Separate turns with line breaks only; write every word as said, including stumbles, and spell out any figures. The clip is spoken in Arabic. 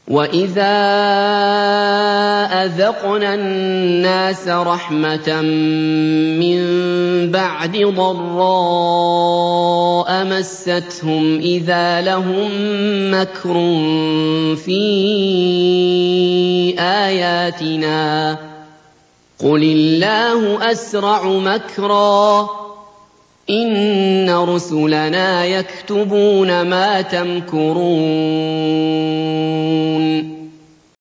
وَإِذَا أَذَقْنَا النَّاسَ رَحْمَةً مِّن بَعْدِ ضَرَّاءَ مَسَّتْهُمْ إِذَا لَهُم مَّكْرٌ فِي آيَاتِنَا ۚ قُلِ اللَّهُ أَسْرَعُ مَكْرًا ۚ إِنَّ رُسُلَنَا يَكْتُبُونَ مَا تَمْكُرُونَ